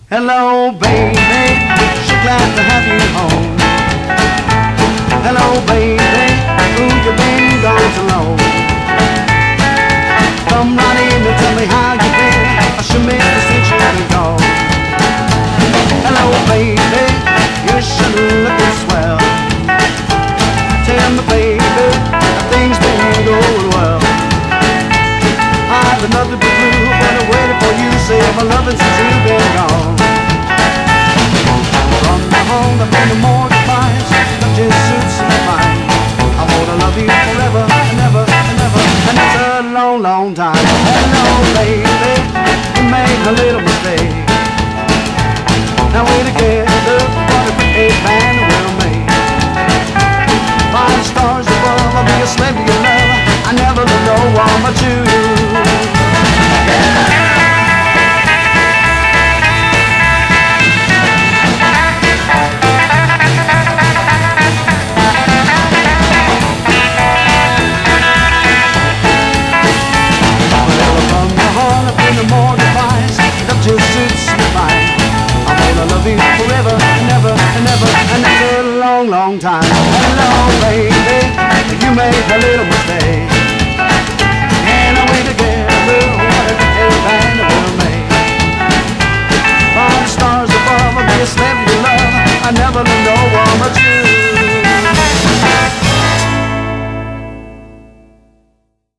Hello, baby, so glad to have you home. Hello, baby, who you been gone so long? Come right in and tell me how you been. I should miss you since you've been gone. Hello, baby, you sure looking swell. Tell me, baby, things been going well. I've been nothing but blue, but I waited for you. Say my loving since you've been gone. From the home that made the morning price, that just suits me fine. I wanna love you forever and ever and ever, and it's a long, long time. Hello, baby, we made a little mistake. Now we're together, what a great band we'll make. By the stars above, I'll be a slave to your love. I never loved no one but you. Yeah. Forever and ever and ever, and it's a long, long time. Hello, baby, you made a little mistake.